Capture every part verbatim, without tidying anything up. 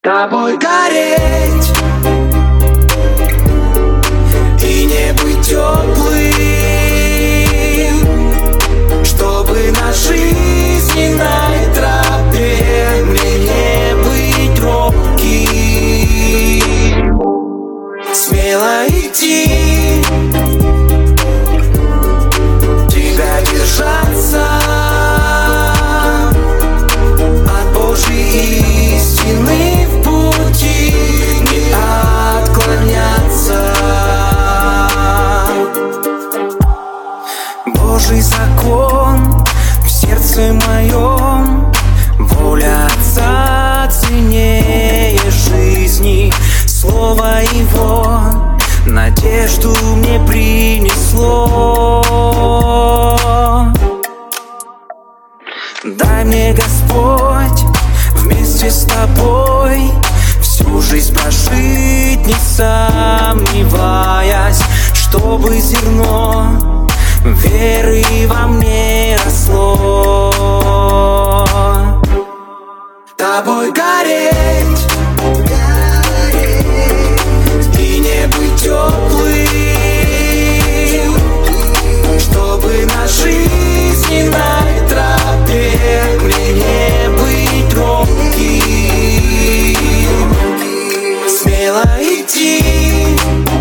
Тобой гореть и не быть теплым, чтобы на жизненной тропе мне не быть робким. Смело идти, тебя держаться от Божьей истины в пути, не отклоняться. Божий закон в сердце моем, воля Отца ценнее жизни. Слово Его надежду мне принесло. Дай мне, Господь, вместе с Тобой всю жизнь прожить, не сомневаясь, чтобы зерно веры во мне росло. Тобой гореть и не быть теплым, чтобы на жизненной тропе мне не быть робким. Смело идти,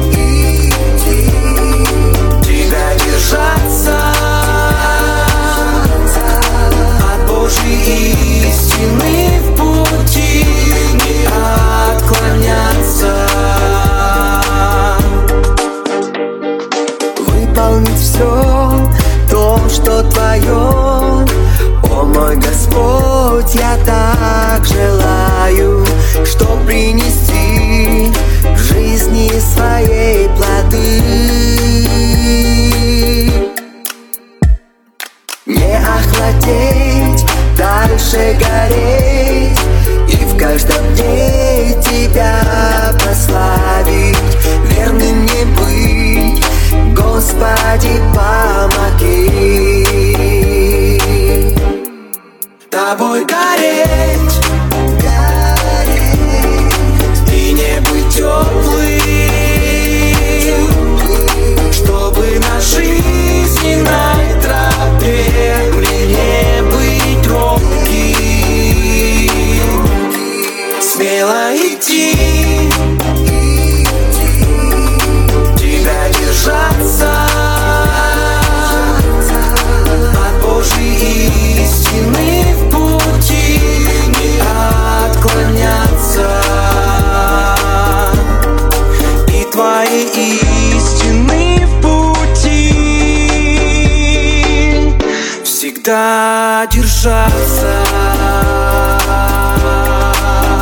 тебя держаться от Божьей истины в пути, не отклоняться. Выполнить все то, что Твое, о мой Господь, я так желаю, что принести в жизни своей плоды. Не охладеть, дальше гореть и в каждом дне Тебя прославить, верным не быть, Господи, помоги. Тобой гореть, гореть и не быть теплым, чтобы на жизненной тропе мне не быть робким. Смело идти, тебя держаться от Божьей истины в пути, не отклоняться. И Твоей истины в пути всегда держаться.